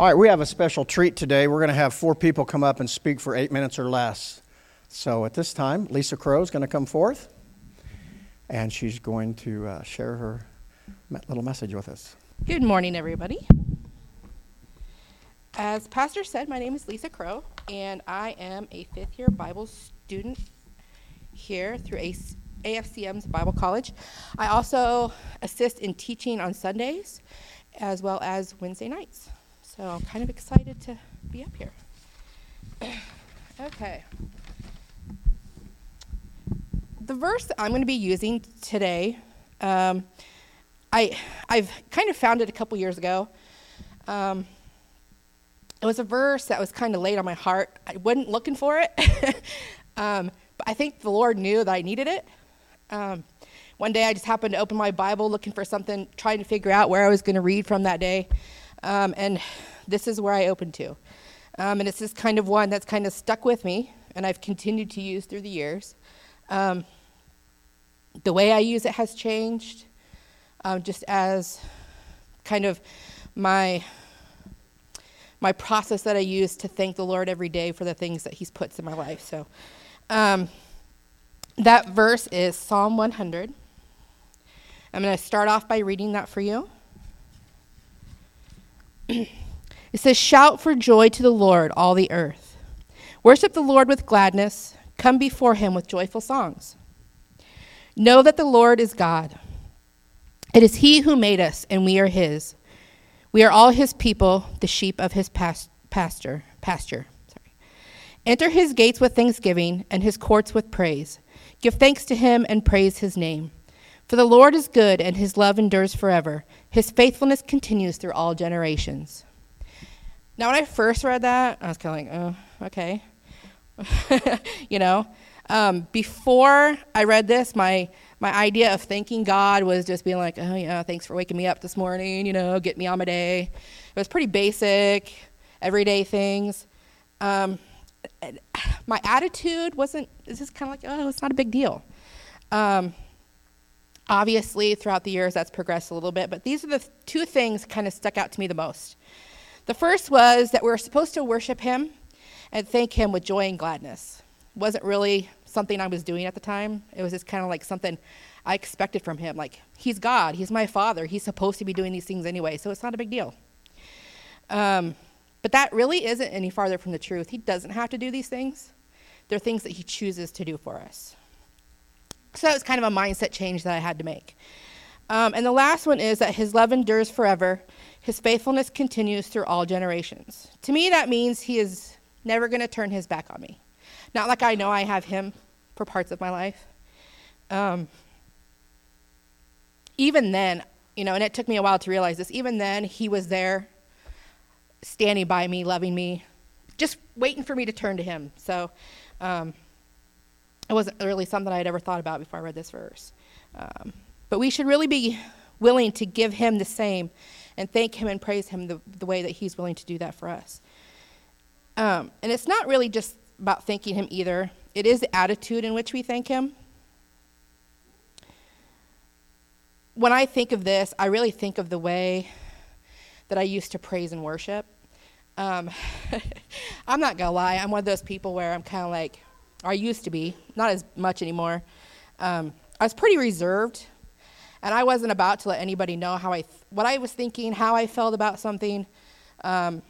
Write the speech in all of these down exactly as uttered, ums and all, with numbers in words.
All right, we have a special treat today. We're going to have four people come up and speak for eight minutes or less. So at this time, Lisa Crow is going to come forth, and she's going to uh, share her little message with us. Good morning, everybody. As Pastor said, my name is Lisa Crow, and I am a fifth-year Bible student here through A F C M's Bible College. I also assist in teaching on Sundays as well as Wednesday nights. So I'm kind of excited to be up here. Okay. The verse that I'm going to be using today, um, I, I've kind of found it a couple years ago. Um, it was a verse that was kind of laid on my heart. I wasn't looking for it, um, but I think the Lord knew that I needed it. Um, one day I just happened to open my Bible looking for something, trying to figure out where I was going to read from that day. Um, and this is where I opened to. Um, and it's this kind of one that's kind of stuck with me, and I've continued to use through the years. Um, the way I use it has changed, um, just as kind of my my process that I use to thank the Lord every day for the things that He's put in my life. So um, that verse is Psalm one hundred. I'm going to start off by reading that for you. It says, "Shout for joy to the Lord, all the earth. Worship the Lord with gladness. Come before Him with joyful songs. Know that the Lord is God. It is He who made us, and we are His. We are all His people, the sheep of His past, pasture. pasture. Sorry. Enter His gates with thanksgiving and His courts with praise. Give thanks to Him and praise His name. For the Lord is good, and His love endures forever. His faithfulness continues through all generations." Now, when I first read that, I was kind of like, oh, okay. you know, um, before I read this, my my idea of thanking God was just being like, oh, yeah, thanks for waking me up this morning, you know, get me on my day. It was pretty basic, everyday things. Um, my attitude wasn't, it's just kind of like, oh, it's not a big deal. Um, obviously, throughout the years, that's progressed a little bit, but these are the th- two things kind of stuck out to me the most. The first was that we're supposed to worship Him and thank Him with joy and gladness. It wasn't really something I was doing at the time. It was just kind of like something I expected from Him. Like, He's God. He's my Father. He's supposed to be doing these things anyway, so it's not a big deal. Um, but that really isn't any farther from the truth. He doesn't have to do these things. They're things that He chooses to do for us. So that was kind of a mindset change that I had to make. Um, and the last one is that His love endures forever. His faithfulness continues through all generations. To me, that means He is never going to turn His back on me. Not like I know I have Him for parts of my life. Um, even then, you know, and it took me a while to realize this, even then, He was there, standing by me, loving me, just waiting for me to turn to Him. So um, it wasn't really something I had ever thought about before I read this verse. Um, but we should really be willing to give Him the same and thank Him and praise Him the, the way that He's willing to do that for us. Um, and it's not really just about thanking Him either. It is the attitude in which we thank Him. When I think of this, I really think of the way that I used to praise and worship. Um, I'm not going to lie. I'm one of those people where I'm kind of like, or I used to be, not as much anymore. Um, I was pretty reserved. And I wasn't about to let anybody know how I, th- what I was thinking, how I felt about something, um,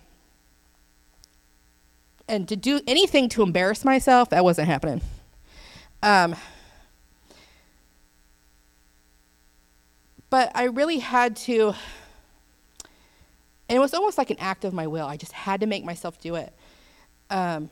and to do anything to embarrass myself, that wasn't happening. Um, but I really had to, and it was almost like an act of my will. I just had to make myself do it. Um,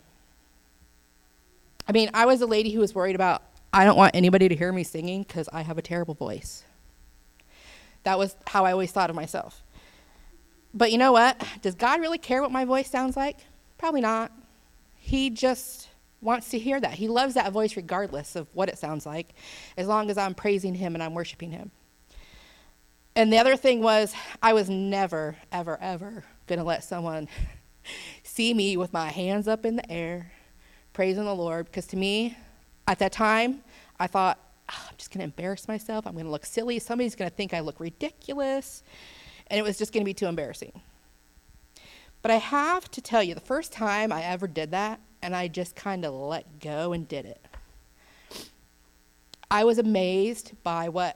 I mean, I was a lady who was worried about, I don't want anybody to hear me singing because I have a terrible voice. That was how I always thought of myself. But you know what? Does God really care what my voice sounds like? Probably not. He just wants to hear that. He loves that voice regardless of what it sounds like, as long as I'm praising Him and I'm worshiping Him. And the other thing was, I was never, ever, ever going to let someone see me with my hands up in the air, praising the Lord, because to me, at that time, I thought, oh, I'm just going to embarrass myself. I'm going to look silly. Somebody's going to think I look ridiculous. And it was just going to be too embarrassing. But I have to tell you, the first time I ever did that, and I just kind of let go and did it, I was amazed by what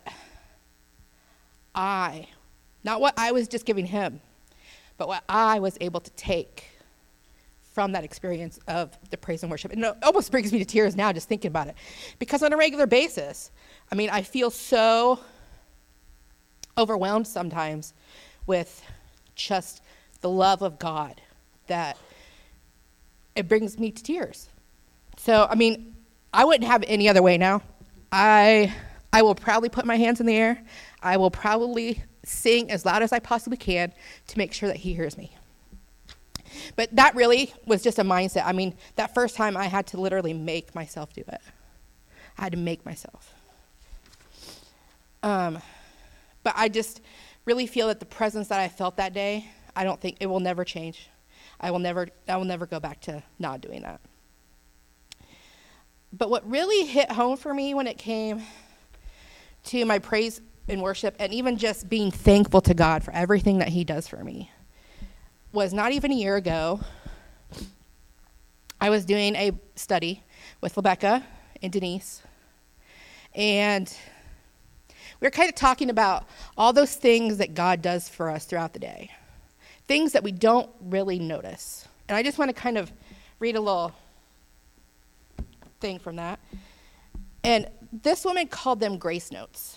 I, not what I was just giving him, but what I was able to take from that experience of the praise and worship. And it almost brings me to tears now just thinking about it. Because on a regular basis, I mean, I feel so overwhelmed sometimes with just the love of God that it brings me to tears. So, I mean, I wouldn't have it any other way now. I I will proudly put my hands in the air. I will probably sing as loud as I possibly can to make sure that he hears me. But that really was just a mindset. I mean, that first time I had to literally make myself do it. I had to make myself. Um, but I just really feel that the presence that I felt that day, I don't think it will never change. I will never, I will never go back to not doing that. But what really hit home for me when it came to my praise and worship, and even just being thankful to God for everything that he does for me, was not even a year ago. I was doing a study with Rebecca and Denise, and we were kind of talking about all those things that God does for us throughout the day, things that we don't really notice. And I just want to kind of read a little thing from that. And this woman called them grace notes.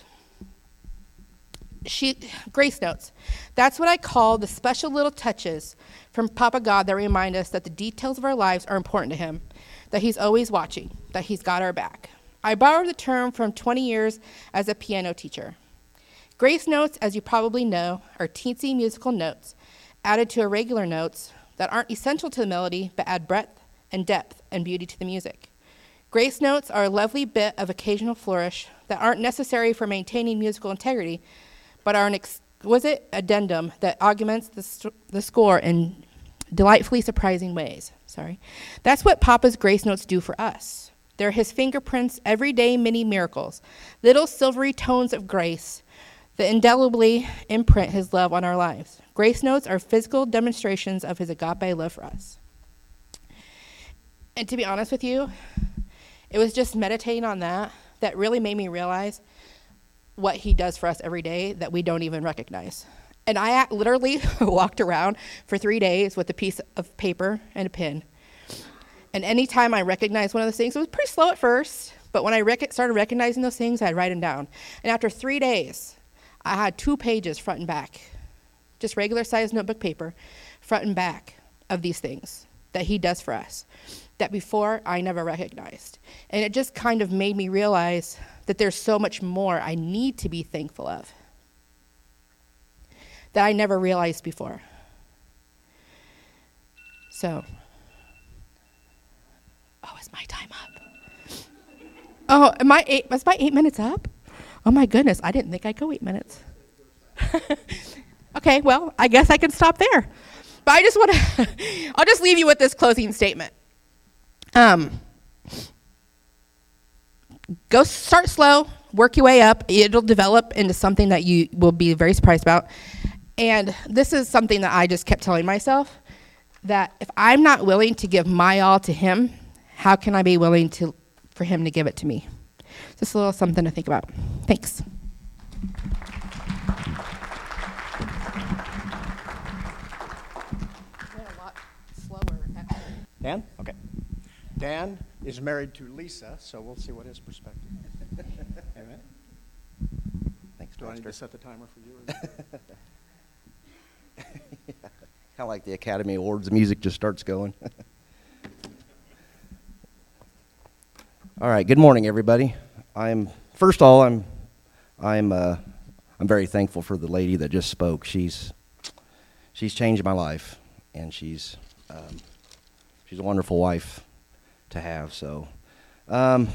She, grace notes. That's what I call the special little touches from Papa God that remind us that the details of our lives are important to him, that he's always watching, that he's got our back. I borrowed the term from twenty years as a piano teacher. Grace notes, as you probably know, are teensy musical notes added to irregular notes that aren't essential to the melody but add breadth and depth and beauty to the music. Grace notes are a lovely bit of occasional flourish that aren't necessary for maintaining musical integrity, but are an exquisite addendum that augments the, st- the score in delightfully surprising ways. Sorry. That's what Papa's grace notes do for us. They're his fingerprints, everyday mini miracles, little silvery tones of grace that indelibly imprint his love on our lives. Grace notes are physical demonstrations of his agape love for us. And to be honest with you, it was just meditating on that that really made me realize what he does for us every day that we don't even recognize. And I literally walked around for three days with a piece of paper and a pen. And anytime I recognized one of those things, it was pretty slow at first, but when I rec- started recognizing those things, I'd write them down. And after three days, I had two pages front and back, just regular sized notebook paper, front and back of these things that he does for us that before I never recognized. And it just kind of made me realize that there's so much more I need to be thankful of that I never realized before. So, oh, is my time up? Oh, am I eight, was my eight minutes up? Oh my goodness, I didn't think I'd go eight minutes. Okay, well, I guess I can stop there. But I just want to, I'll just leave you with this closing statement. Um, go start slow, work your way up. It'll develop into something that you will be very surprised about. And this is something that I just kept telling myself, that if I'm not willing to give my all to him, how can I be willing to for him to give it to me? Just a little something to think about. Thanks. Dan? Okay. Dan is married to Lisa, so we'll see what his perspective is. Amen. Thanks, Do I need Pastor. to set the timer for you? Or yeah. Kind of like the Academy Awards, the music just starts going. All right. Good morning, everybody. I'm first of all, I'm I'm uh, I'm very thankful for the lady that just spoke. She's she's changed my life, and she's um, she's a wonderful wife to have. So, um,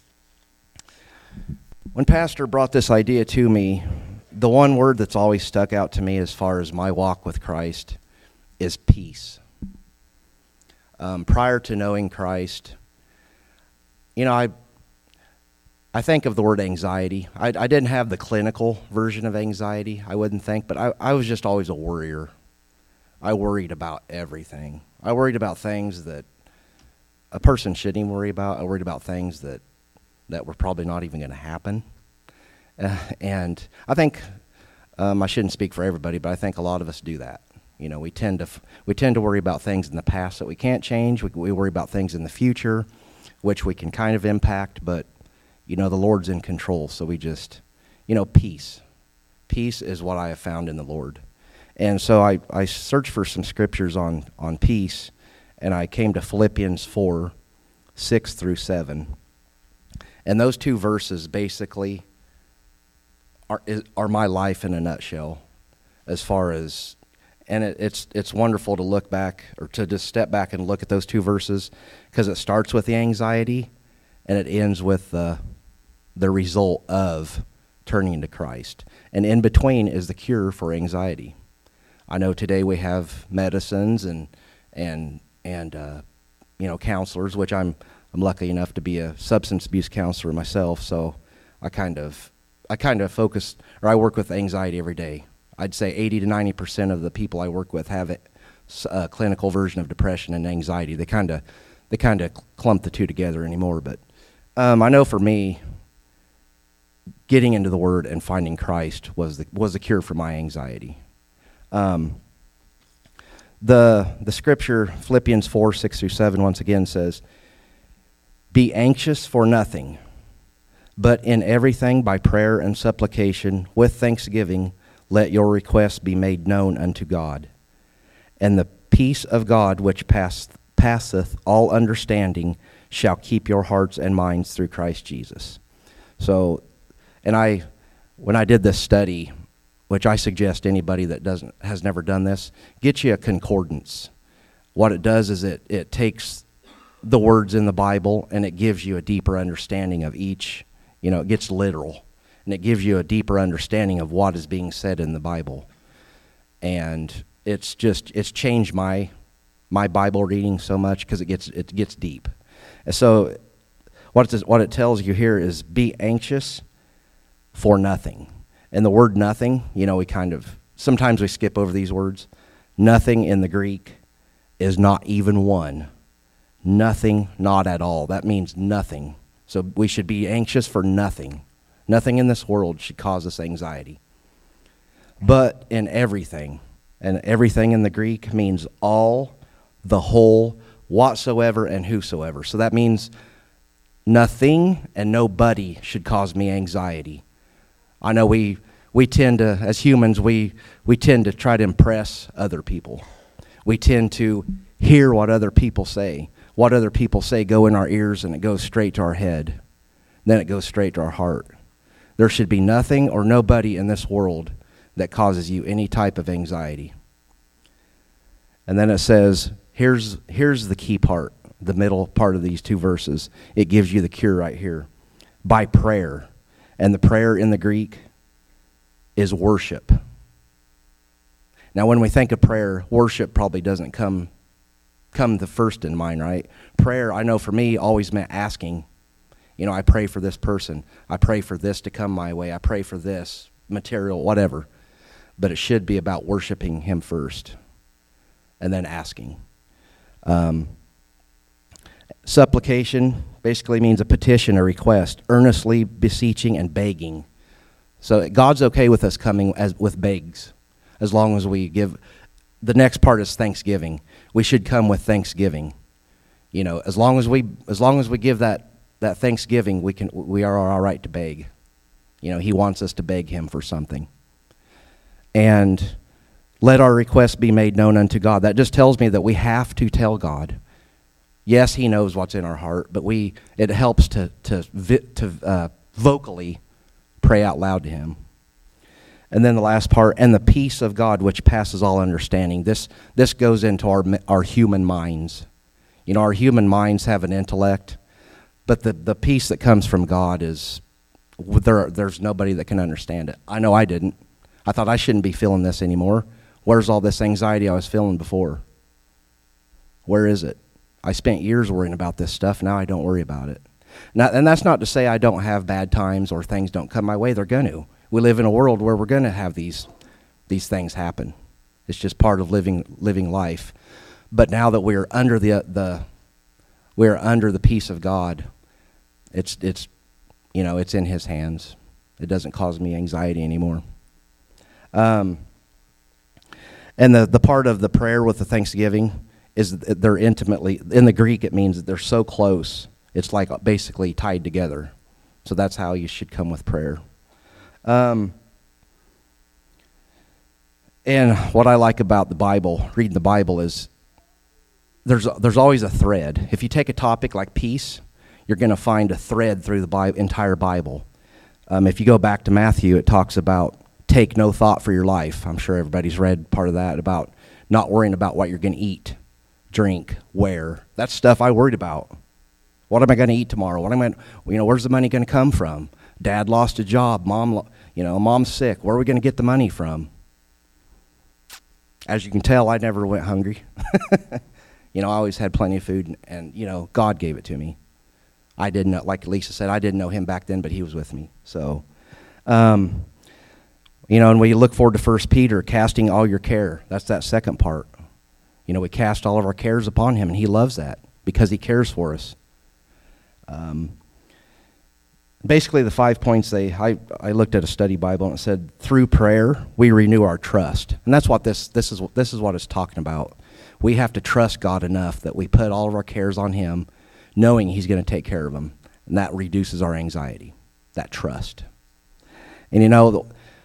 when Pastor brought this idea to me, the one word that's always stuck out to me as far as my walk with Christ is peace. Um, prior to knowing Christ, you know, I I think of the word anxiety. I, I didn't have the clinical version of anxiety, I wouldn't think, but I, I was just always a worrier. I worried about everything. I worried about things that a person shouldn't even worry about. I worried about things that, that were probably not even going to happen. Uh, and I think, um, I shouldn't speak for everybody, but I think a lot of us do that. You know, we tend to we tend to worry about things in the past that we can't change. We, we worry about things in the future, which we can kind of impact, but, you know, the Lord's in control, so we just, you know, peace. Peace is what I have found in the Lord. And so I, I searched for some scriptures on, on peace, and I came to Philippians four, six through seven. And those two verses basically are, are my life in a nutshell as far as, and it, it's it's wonderful to look back, or to just step back and look at those two verses, because it starts with the anxiety, and it ends with the, the result of turning to Christ. And in between is the cure for anxiety. I know today we have medicines and and and uh, you know, counselors, which I'm I'm lucky enough to be a substance abuse counselor myself. So I kind of I kind of focus, or I work with anxiety every day. I'd say eighty to ninety percent of the people I work with have a clinical version of depression and anxiety. They kind of they kind of clump the two together anymore. But um, I know for me, getting into the Word and finding Christ was the was the cure for my anxiety. Um, the the scripture, Philippians four, six through seven, once again says, "Be anxious for nothing, but in everything by prayer and supplication with thanksgiving let your requests be made known unto God. And the peace of God which pass, passeth all understanding shall keep your hearts and minds through Christ Jesus." So, and I, when I did this study, which I suggest anybody that doesn't has never done this, get you a concordance. What it does is it, it takes the words in the Bible and it gives you a deeper understanding of each. You know, it gets literal, and it gives you a deeper understanding of what is being said in the Bible. And it's just, it's changed my my Bible reading so much, because it gets it gets deep. And so what it, what it tells you here is, be anxious for nothing. And the word nothing, you know, we kind of, sometimes we skip over these words. Nothing in the Greek is not even one. Nothing, not at all. That means nothing. So we should be anxious for nothing. Nothing in this world should cause us anxiety. But in everything, and everything in the Greek means all, the whole, whatsoever, and whosoever. So that means nothing and nobody should cause me anxiety. I know we we tend to, as humans, we, we tend to try to impress other people. We tend to hear what other people say. What other people say go in our ears, and it goes straight to our head. Then it goes straight to our heart. There should be nothing or nobody in this world that causes you any type of anxiety. And then it says, here's here's the key part, the middle part of these two verses. It gives you the cure right here. By prayer. And the prayer in the Greek is worship. Now, when we think of prayer, worship probably doesn't come come the first in mind, right? Prayer, I know for me, always meant asking. You know, I pray for this person. I pray for this to come my way. I pray for this material, whatever. But it should be about worshiping Him first, and then asking. Um, supplication basically means a petition, a request, earnestly beseeching and begging. So God's okay with us coming as with begs, as long as we give. The next part is thanksgiving. We should come with thanksgiving. You know, as long as we as long as we give that that thanksgiving, we can we are all right to beg. You know, He wants us to beg Him for something. And let our requests be made known unto God. That just tells me that we have to tell God. Yes, He knows what's in our heart, but we it helps to to to uh, vocally pray out loud to Him. And then the last part, and the peace of God which passes all understanding. This this goes into our our human minds. You know, our human minds have an intellect, but the, the peace that comes from God is, there. there's nobody that can understand it. I know I didn't. I thought I shouldn't be feeling this anymore. Where's all this anxiety I was feeling before? Where is it? I spent years worrying about this stuff. Now I don't worry about it. Now, and that's not to say I don't have bad times or things don't come my way. They're going to. We live in a world where we're going to have these these things happen. It's just part of living living life. But now that we're under the the we're under the peace of God, it's it's you know it's in His hands. It doesn't cause me anxiety anymore. Um, and the the part of the prayer with the thanksgiving is that they're intimately, in the Greek it means that they're so close. It's like basically tied together. So that's how you should come with prayer. Um, and what I like about the Bible, reading the Bible, is there's there's always a thread. If you take a topic like peace, you're going to find a thread through the Bi- entire Bible. Um, if you go back to Matthew, it talks about take no thought for your life. I'm sure everybody's read part of that, about not worrying about what you're going to eat, drink, wear. That's stuff I worried about. What am I going to eat tomorrow? What am I, you know, where's the money going to come from? Dad lost a job. Mom, you know, mom's sick. Where are we going to get the money from? As you can tell, I never went hungry. You know, I always had plenty of food, and, and, you know, God gave it to me. I didn't know, like Lisa said, I didn't know Him back then, but He was with me. So, um, you know, and we look forward to First Peter, casting all your care. That's that second part. You know, we cast all of our cares upon Him, and He loves that because He cares for us. Um, basically, the five points, they I, I looked at a study Bible, and it said, through prayer, we renew our trust. And that's what this this is this is what it's talking about. We have to trust God enough that we put all of our cares on Him, knowing He's going to take care of them. And that reduces our anxiety, that trust. And you know, the,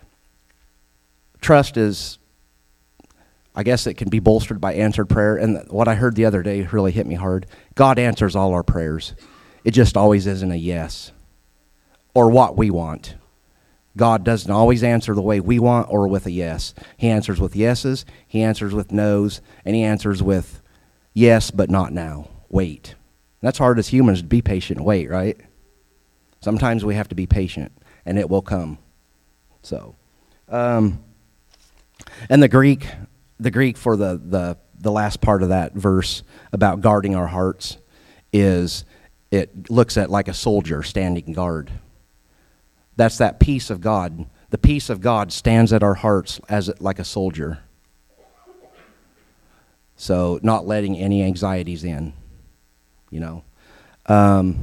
trust is, I guess it can be bolstered by answered prayer. And what I heard the other day really hit me hard. God answers all our prayers. It just always isn't a yes or what we want. God doesn't always answer the way we want or with a yes. He answers with yeses, He answers with no's, and He answers with yes, but not now. Wait. That's hard as humans to be patient and wait, right? Sometimes we have to be patient, and it will come. So, um, and the Greek, the Greek for the, the, the last part of that verse about guarding our hearts is, it looks at like a soldier standing guard. That's that peace of God. The peace of God stands at our hearts as like a soldier. So not letting any anxieties in, you know. Um,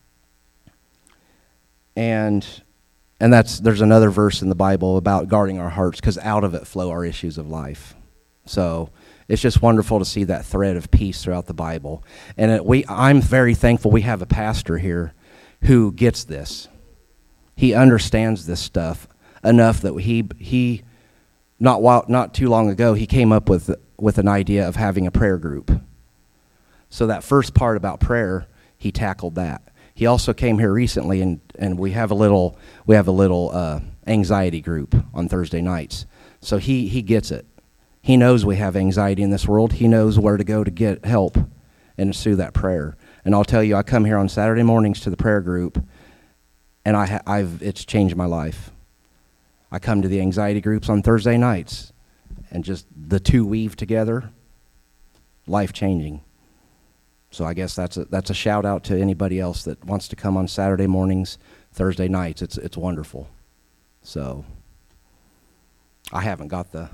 and and that's there's another verse in the Bible about guarding our hearts, because out of it flow our issues of life. So it's just wonderful to see that thread of peace throughout the Bible. And it, we I'm very thankful we have a pastor here who gets this. He understands this stuff enough that he he not while, not too long ago he came up with with an idea of having a prayer group. So that first part about prayer, he tackled that. He also came here recently, and, and we have a little we have a little uh, anxiety group on Thursday nights. So he he gets it. He knows we have anxiety in this world. He knows where to go to get help, and it's through that prayer. And I'll tell you, I come here on Saturday mornings to the prayer group, and I ha- I've it's changed my life. I come to the anxiety groups on Thursday nights, and just the two weave together, life-changing. So I guess that's a, that's a shout-out to anybody else that wants to come on Saturday mornings, Thursday nights. It's it's wonderful. So I haven't got the...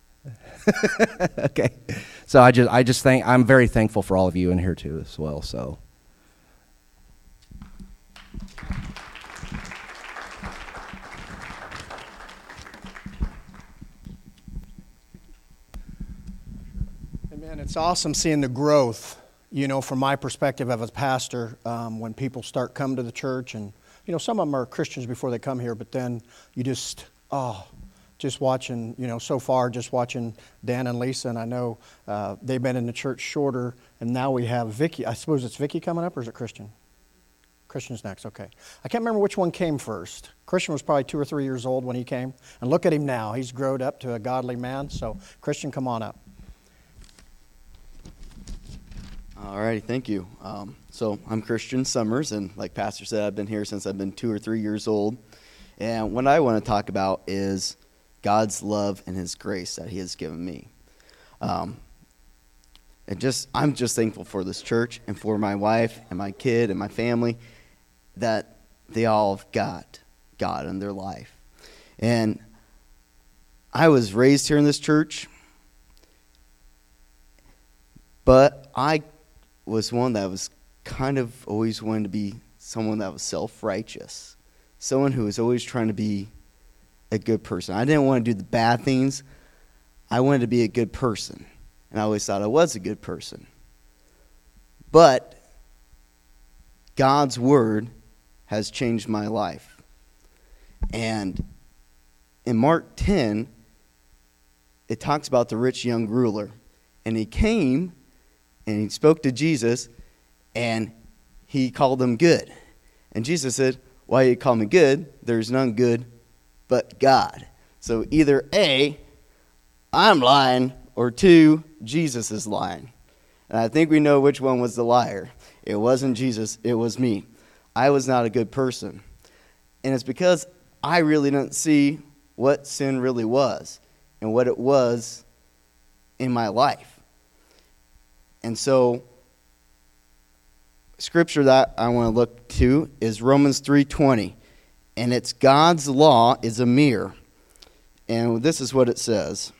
Okay. So I just I just think I'm very thankful for all of you in here too as well. So Amen. It's awesome seeing the growth, you know, from my perspective as a pastor, um, when people start coming to the church, and, you know, some of them are Christians before they come here, but then you just, oh, just watching, you know, so far, just watching Dan and Lisa, and I know uh, they've been in the church shorter, and now we have Vicky. I suppose it's Vicky coming up, or is it Christian? Christian's next, okay. I can't remember which one came first. Christian was probably two or three years old when he came, and look at him now. He's grown up to a godly man, so Christian, come on up. All righty, thank you. Um, so I'm Christian Summers, and like Pastor said, I've been here since I've been two or three years old. And what I want to talk about is God's love and His grace that He has given me. Um, and just I'm just thankful for this church and for my wife and my kid and my family, that they all have got God in their life. And I was raised here in this church, But I was one that was kind of always wanted to be someone that was self-righteous. Someone who was always trying to be a good person. I didn't want to do the bad things. I wanted to be a good person. And I always thought I was a good person. But God's word has changed my life. And in Mark ten, it talks about the rich young ruler. And he came and he spoke to Jesus and he called him good. And Jesus said, "Why you call me good? There's none good but God." So either A, I'm lying, or two, Jesus is lying. And I think we know which one was the liar. It wasn't Jesus, it was me. I was not a good person. And it's because I really didn't see what sin really was and what it was in my life. And so, scripture that I want to look to is Romans three twenty. And it's God's law is a mirror. And this is what it says.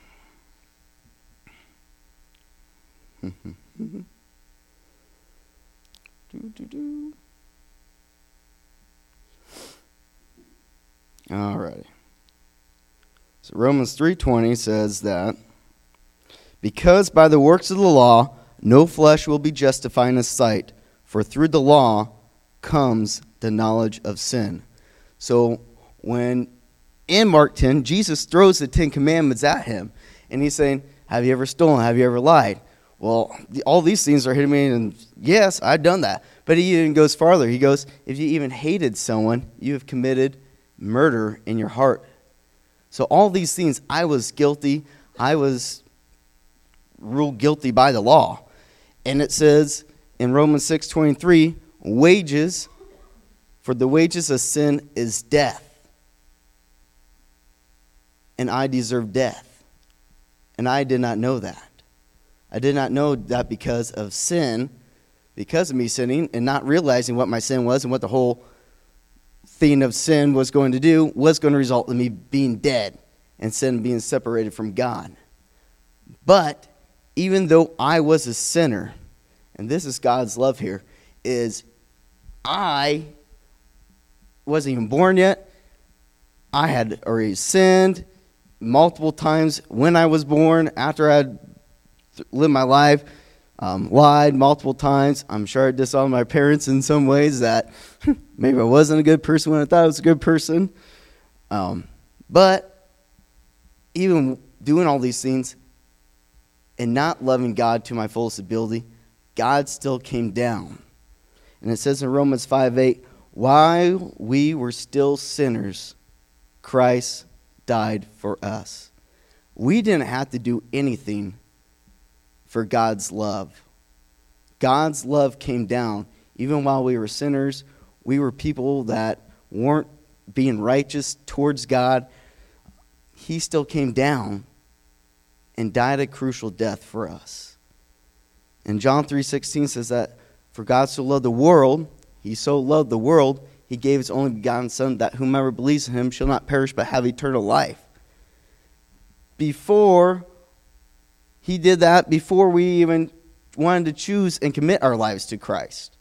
All right. So Romans three twenty says that, because by the works of the law no flesh will be justified in his sight, for through the law comes the knowledge of sin. So when in Mark ten, Jesus throws the Ten Commandments at him, and he's saying, have you ever stolen? Have you ever lied? Well, the, all these things are hitting me, and yes, I've done that. But he even goes farther. He goes, if you even hated someone, you have committed murder in your heart. So all these things, I was guilty. I was ruled guilty by the law. And it says in Romans six twenty-three, wages, for the wages of sin is death. And I deserve death. And I did not know that. I did not know that because of sin, because of me sinning and not realizing what my sin was and what the whole thing of sin was going to do, was going to result in me being dead and sin being separated from God. But even though I was a sinner, and this is God's love here, is I wasn't even born yet. I had already sinned multiple times when I was born, after I had lived my life, um, lied multiple times. I'm sure I disowned my parents in some ways that maybe I wasn't a good person when I thought I was a good person. Um, but even doing all these things and not loving God to my fullest ability, God still came down. And it says in Romans five eight, while we were still sinners, Christ died for us. We didn't have to do anything for God's love. God's love came down. Even while we were sinners, we were people that weren't being righteous towards God. He still came down and died a crucial death for us. And John three sixteen says that, for God so loved the world, he so loved the world, he gave his only begotten Son, that whomever believes in him shall not perish but have eternal life. Before he did that, before we even wanted to choose and commit our lives to Christ.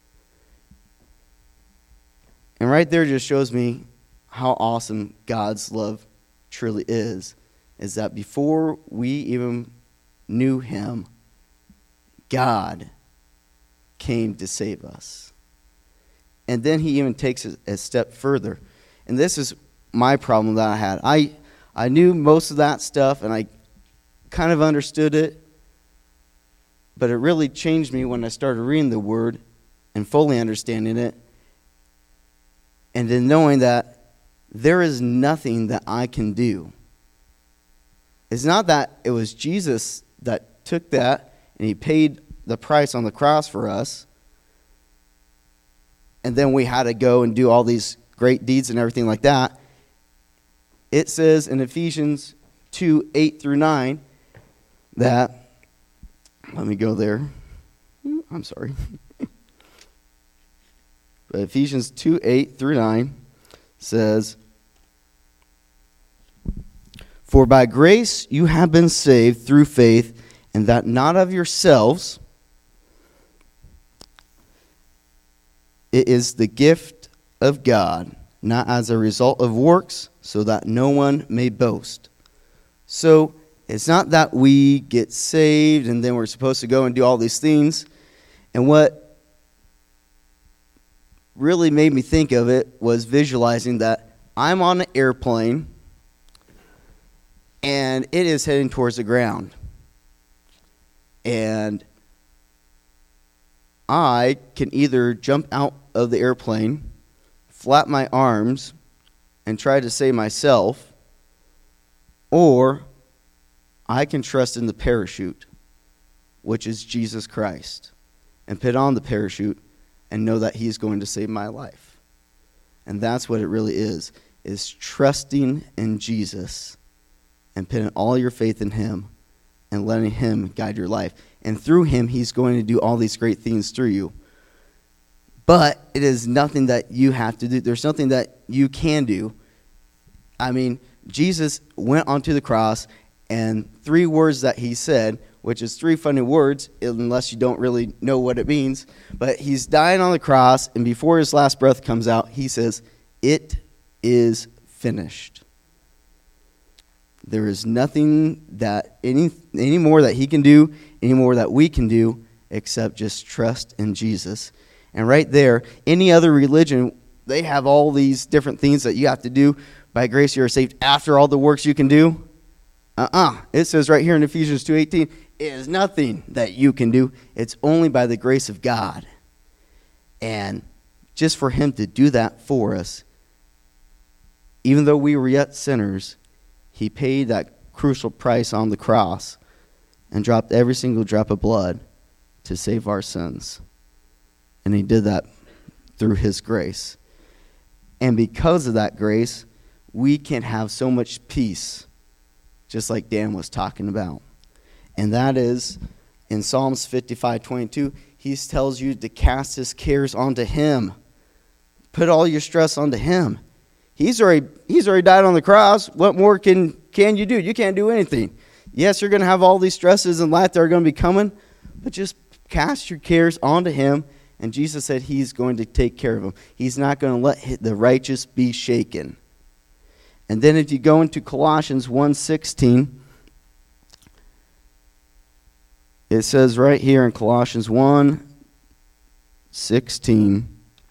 And right there just shows me how awesome God's love truly is. Is that before we even knew him, God came to save us. And then he even takes it a step further. And this is my problem that I had. I I knew most of that stuff, and I kind of understood it, but it really changed me when I started reading the Word and fully understanding it, and then knowing that there is nothing that I can do. It's not that it was Jesus that took that and he paid the price on the cross for us, and then we had to go and do all these great deeds and everything like that. It says in Ephesians two eight through nine that, let me go there. I'm sorry. But Ephesians two eight through nine says, for by grace you have been saved through faith, and that not of yourselves. It is the gift of God, not as a result of works, so that no one may boast. So it's not that we get saved and then we're supposed to go and do all these things. And what really made me think of it was visualizing that I'm on an airplane and it is heading towards the ground. And I can either jump out of the airplane, flap my arms, and try to save myself, or I can trust in the parachute, which is Jesus Christ, and put on the parachute and know that he's going to save my life. And that's what it really is, is trusting in Jesus and putting all your faith in him and letting him guide your life. And through him, he's going to do all these great things through you. But it is nothing that you have to do. There's nothing that you can do. I mean, Jesus went onto the cross, and three words that he said, which is three funny words, unless you don't really know what it means. But he's dying on the cross, and before his last breath comes out, he says, "It is finished." There is nothing that any any more that he can do, any more that we can do, except just trust in Jesus. And right there, any other religion, they have all these different things that you have to do. By grace you are saved after all the works you can do. Uh-uh. It says right here in Ephesians two eighteen, it is nothing that you can do. It's only by the grace of God. And just for him to do that for us, even though we were yet sinners, he paid that crucial price on the cross and dropped every single drop of blood to save our sins. And he did that through his grace. And because of that grace, we can have so much peace, just like Dan was talking about. And that is, in Psalms fifty-five twenty-two, he tells you to cast his cares onto him. Put all your stress onto him. He's already he's already died on the cross. What more can, can you do? You can't do anything. Yes, you're going to have all these stresses in life that are going to be coming, but just cast your cares onto him. And Jesus said he's going to take care of them. He's not going to let the righteous be shaken. And then if you go into Colossians one sixteen, it says right here in Colossians one sixteen,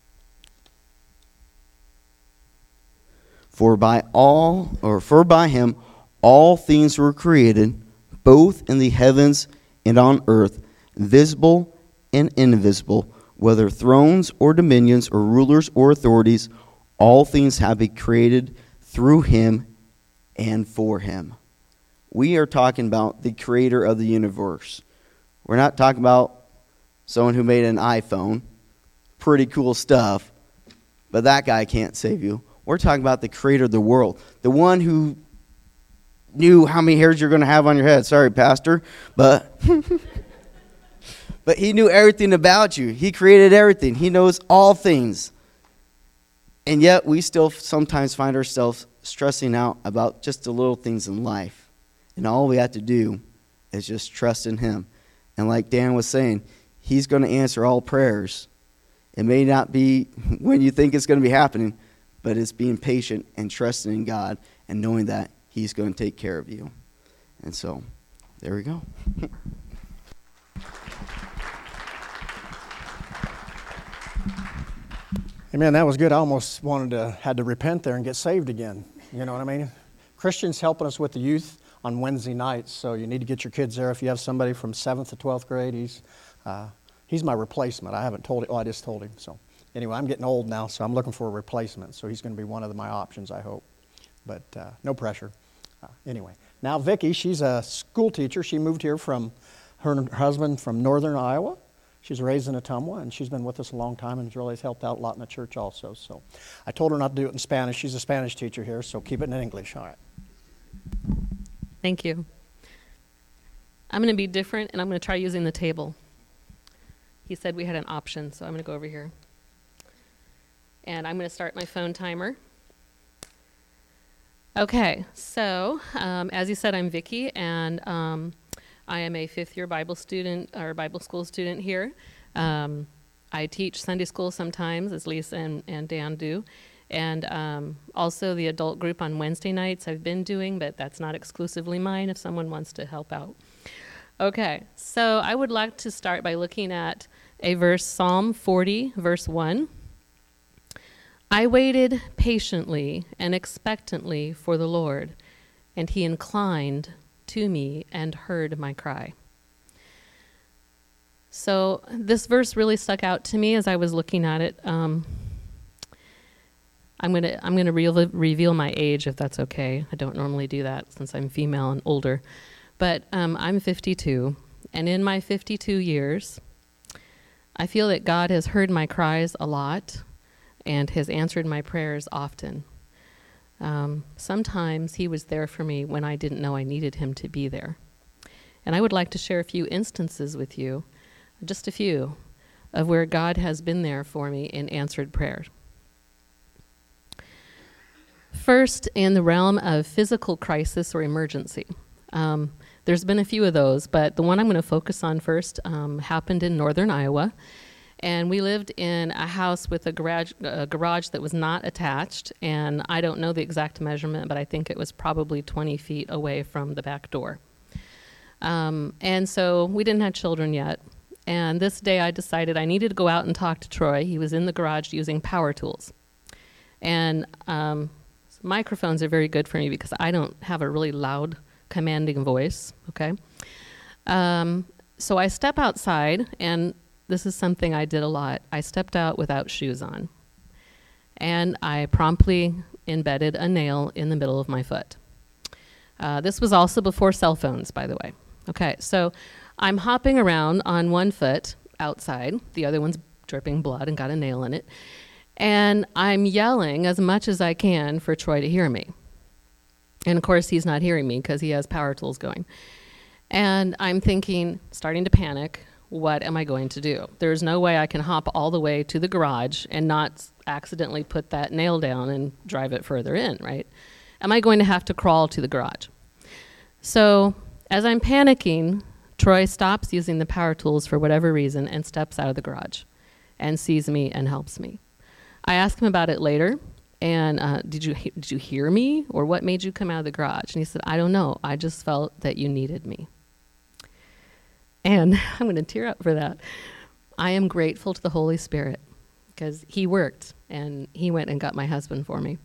For by all, or for by him, all things were created, both in the heavens and on earth, visible and invisible, whether thrones or dominions or rulers or authorities, all things have been created through him and for him. We are talking about the creator of the universe. We're not talking about someone who made an iPhone. Pretty cool stuff, but that guy can't save you. We're talking about the creator of the world, the one who knew how many hairs you're going to have on your head. Sorry, Pastor, but but he knew everything about you. He created everything. He knows all things. And yet we still sometimes find ourselves stressing out about just the little things in life. And all we have to do is just trust in him. And like Dan was saying, he's going to answer all prayers. It may not be when you think it's going to be happening, but it's being patient and trusting in God and knowing that he's going to take care of you. And so, there we go. Amen. That was good. I almost wanted to, had to repent there and get saved again. You know what I mean? Christians helping us with the youth on Wednesday nights, so you need to get your kids there. If you have somebody from seventh to twelfth grade, he's, uh, he's my replacement. I haven't told him. Oh, I just told him. So anyway, I'm getting old now, so I'm looking for a replacement. So he's going to be one of the, my options, I hope. But uh, no pressure. Uh, anyway, now Vicki, she's a school teacher. She moved here from her, her husband from northern Iowa. She's raised in Ottumwa, and she's been with us a long time and really has helped out a lot in the church also. So I told her not to do it in Spanish. She's a Spanish teacher here, so keep it in English. All right. Thank you. I'm going to be different, and I'm going to try using the table. He said we had an option, so I'm going to go over here. And I'm going to start my phone timer. Okay, so um, as you said, I'm Vicki, and um, I am a fifth year Bible student or Bible school student here. Um, I teach Sunday school sometimes, as Lisa and, and Dan do. And um, also the adult group on Wednesday nights I've been doing, but that's not exclusively mine if someone wants to help out. Okay, so I would like to start by looking at a verse, Psalm forty, verse one. I waited patiently and expectantly for the Lord, and he inclined to me and heard my cry. So this verse really stuck out to me as I was looking at it. Um, I'm gonna I'm gonna re- reveal my age if that's okay. I don't normally do that since I'm female and older, but um, I'm fifty-two, and in my fifty-two years, I feel that God has heard my cries a lot and has answered my prayers often. Um, sometimes he was there for me when I didn't know I needed him to be there. And I would like to share a few instances with you, just a few, of where God has been there for me in answered prayer. First, in the realm of physical crisis or emergency. Um, there's been a few of those, but the one I'm going to focus on first um, happened in northern Iowa. And we lived in a house with a garage, a garage that was not attached, and I don't know the exact measurement, but I think it was probably twenty feet away from the back door. Um, and so we didn't have children yet, and this day I decided I needed to go out and talk to Troy. He was in the garage using power tools. And um, microphones are very good for me because I don't have a really loud, commanding voice, okay? Um, so I step outside, and this is something I did a lot. I stepped out without shoes on, and I promptly embedded a nail in the middle of my foot. Uh, this was also before cell phones, by the way. Okay, so I'm hopping around on one foot outside. The other one's dripping blood and got a nail in it. And I'm yelling as much as I can for Troy to hear me. And of course, he's not hearing me because he has power tools going. And I'm thinking, starting to panic, what am I going to do? There's no way I can hop all the way to the garage and not accidentally put that nail down and drive it further in, right? Am I going to have to crawl to the garage? So as I'm panicking, Troy stops using the power tools for whatever reason and steps out of the garage and sees me and helps me. I asked him about it later, and uh, did you he- did you hear me, or what made you come out of the garage? And he said, I don't know. I just felt that you needed me. And I'm going to tear up for that. I am grateful to the Holy Spirit because he worked, and he went and got my husband for me.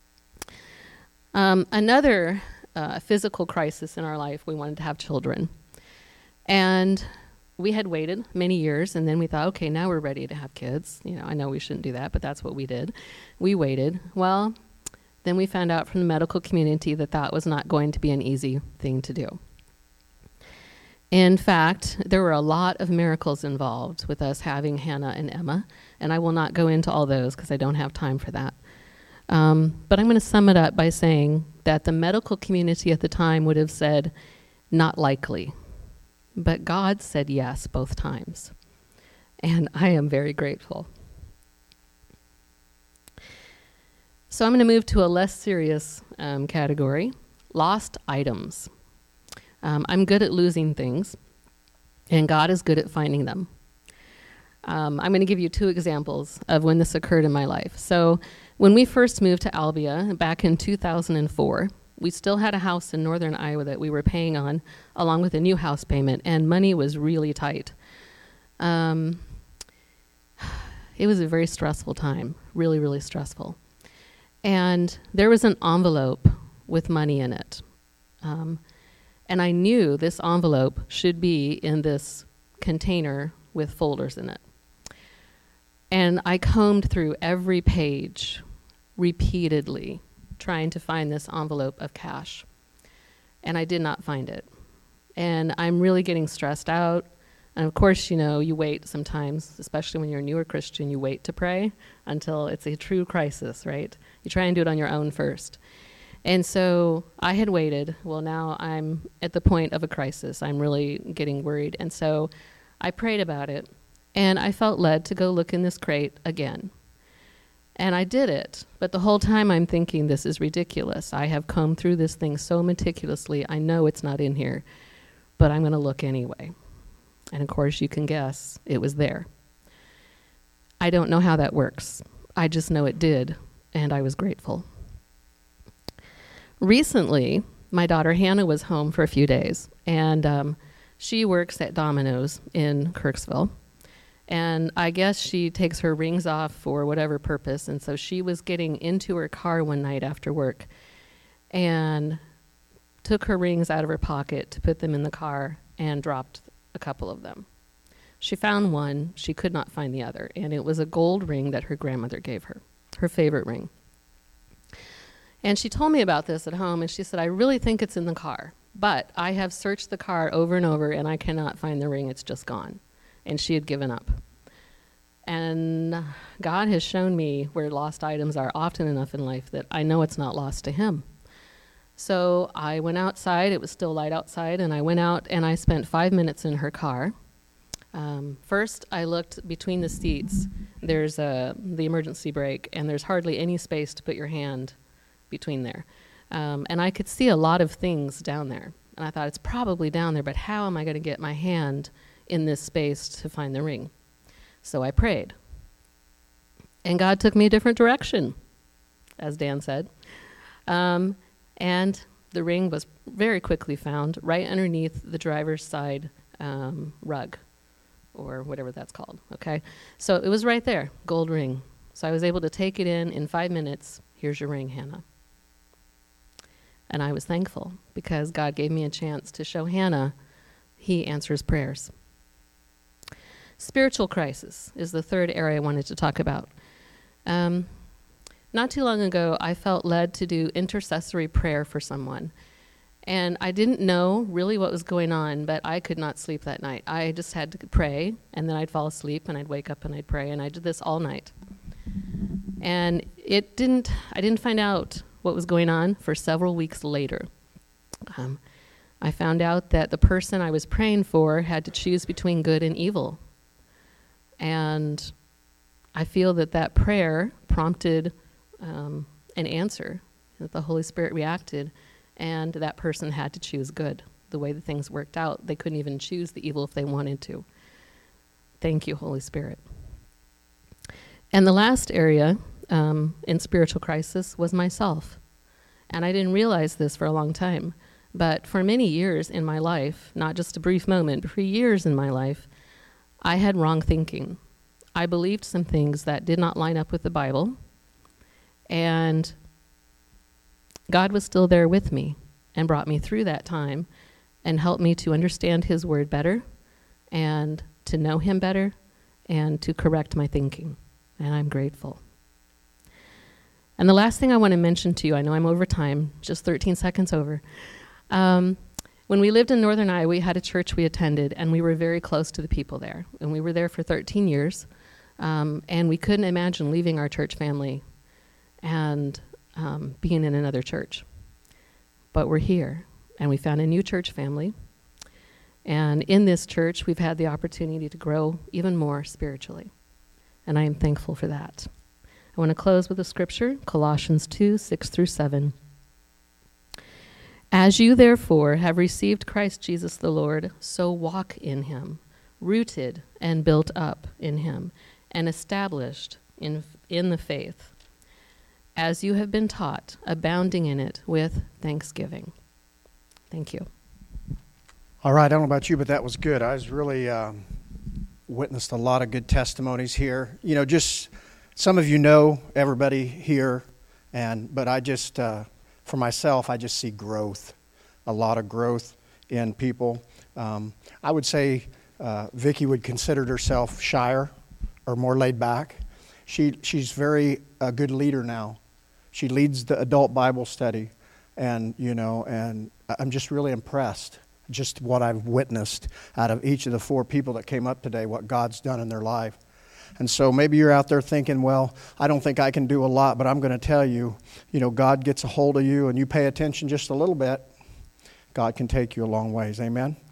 Um, another uh, physical crisis in our life, we wanted to have children. And we had waited many years, and then we thought, okay, now we're ready to have kids. You know, I know we shouldn't do that, but that's what we did. We waited. Well, then we found out from the medical community that that was not going to be an easy thing to do. In fact, there were a lot of miracles involved with us having Hannah and Emma, and I will not go into all those because I don't have time for that. Um, but I'm going to sum it up by saying that the medical community at the time would have said, not likely. But God said yes both times, and I am very grateful. So I'm going to move to a less serious um, category, lost items. Um, I'm good at losing things, and God is good at finding them. Um, I'm going to give you two examples of when this occurred in my life. So when we first moved to Albia back in two thousand four, we still had a house in northern Iowa that we were paying on, along with a new house payment, and money was really tight. Um, it was a very stressful time, really, really stressful. And there was an envelope with money in it. Um, And I knew this envelope should be in this container with folders in it. And I combed through every page repeatedly, trying to find this envelope of cash. And I did not find it. And I'm really getting stressed out. And of course, you know, you wait sometimes, especially when you're a newer Christian, you wait to pray until it's a true crisis, right? You try and do it on your own first. And so I had waited. Well, now I'm at the point of a crisis. I'm really getting worried. And so I prayed about it, and I felt led to go look in this crate again. And I did it. But the whole time I'm thinking, this is ridiculous. I have combed through this thing so meticulously. I know it's not in here. but I'm going to look anyway. And of course, you can guess it was there. I don't know how that works. I just know it did, and I was grateful. Recently, my daughter Hannah was home for a few days, and um, she works at Domino's in Kirksville. And I guess she takes her rings off for whatever purpose, and so she was getting into her car one night after work and took her rings out of her pocket to put them in the car and dropped a couple of them. She found one, she could not find the other, and it was a gold ring that her grandmother gave her, her favorite ring. And she told me about this at home, and she said, I really think it's in the car, but I have searched the car over and over, and I cannot find the ring, it's just gone. And she had given up. And God has shown me where lost items are often enough in life that I know it's not lost to him. So I went outside, it was still light outside, and I went out and I spent five minutes in her car. Um, first, I looked between the seats. There's a, the emergency brake, and there's hardly any space to put your hand between there. Um, and I could see a lot of things down there. And I thought, it's probably down there, but how am I going to get my hand in this space to find the ring? So I prayed. And God took me a different direction, as Dan said. Um, and the ring was very quickly found right underneath the driver's side um, rug, or whatever that's called, okay? So it was right there, gold ring. So I was able to take it in in five minutes. Here's your ring, Hannah. And I was thankful because God gave me a chance to show Hannah he answers prayers. Spiritual crisis is the third area I wanted to talk about. Um, not too long ago, I felt led to do intercessory prayer for someone. And I didn't know really what was going on, but I could not sleep that night. I just had to pray, and then I'd fall asleep, and I'd wake up and I'd pray, and I did this all night. And it didn't, I didn't find out what was going on for several weeks later. Um, I found out that the person I was praying for had to choose between good and evil. And I feel that that prayer prompted um, an answer, that the Holy Spirit reacted, and that person had to choose good. The way the things worked out, they couldn't even choose the evil if they wanted to. Thank you, Holy Spirit. And the last area um, in spiritual crisis was myself. And I didn't realize this for a long time, but for many years in my life, not just a brief moment, but for years in my life, I had wrong thinking. I believed some things that did not line up with the Bible, and God was still there with me and brought me through that time and helped me to understand his word better and to know him better and to correct my thinking. And I'm grateful. And the last thing I want to mention to you, I know I'm over time, just thirteen seconds over. Um, when we lived in Northern Iowa, we had a church we attended, and we were very close to the people there. And we were there for thirteen years, um, and we couldn't imagine leaving our church family and um, being in another church. But we're here, and we found a new church family. And in this church, we've had the opportunity to grow even more spiritually. And I am thankful for that. I want to close with a scripture, Colossians two, six through seven. As you therefore have received Christ Jesus the Lord, so walk in him, rooted and built up in him, and established in, in the faith, as you have been taught, abounding in it with thanksgiving. Thank you. All right, I don't know about you, but that was good. I was really um, witnessed a lot of good testimonies here. You know, just some of you know everybody here, and but I just, uh, for myself, I just see growth, a lot of growth in people. Um, I would say uh, Vicki would consider herself shyer or more laid back. She she's very a good leader now. She leads the adult Bible study, and you know, and I'm just really impressed. Just what I've witnessed out of each of the four people that came up today, what God's done in their life. And so maybe you're out there thinking, well, I don't think I can do a lot, but I'm going to tell you, you know, God gets a hold of you and you pay attention just a little bit, God can take you a long ways. Amen?